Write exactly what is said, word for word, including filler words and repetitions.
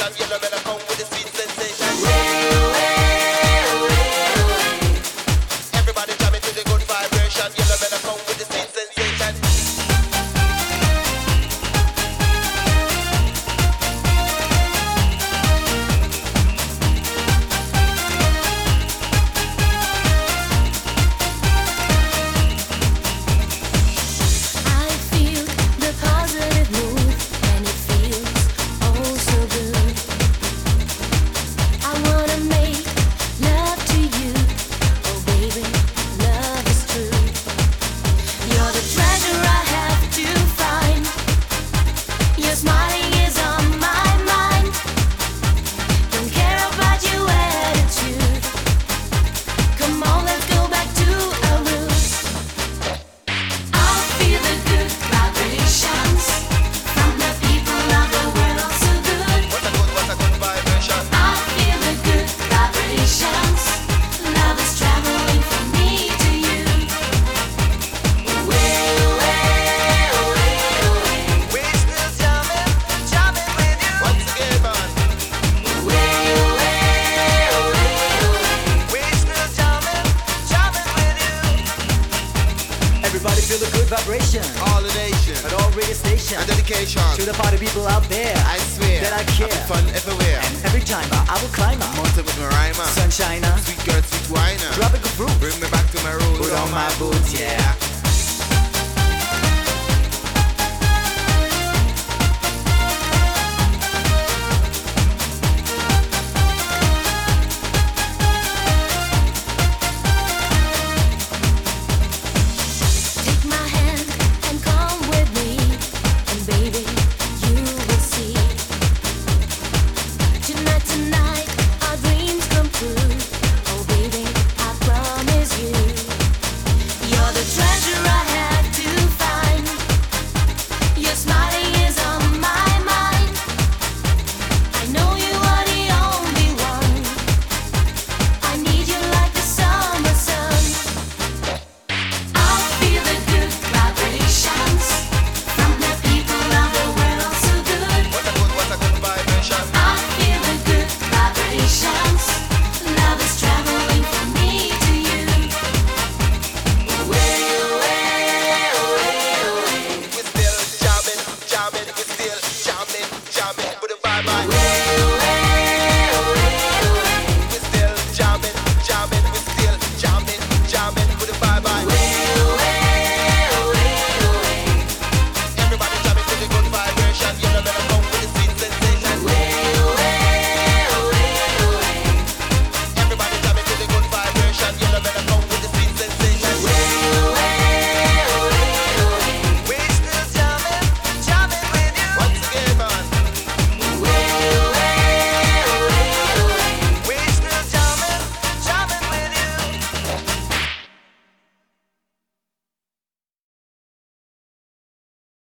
vibration. Yellow better come with the sweet sensation. Everybody jamming to the good vibration. Yellow better come with the sweet sensation. Everybody feel the good vibration. All the nation. At all radio stations. And dedication. To the party people out there. I swear. That I care. Having fun everywhere. And every time I, I will climb up. Mountain with my rhymer. Sunshiner. Sweet girl, sweet winer. Tropical fruit. Bring me back to my roots. Put on my boots, yeah.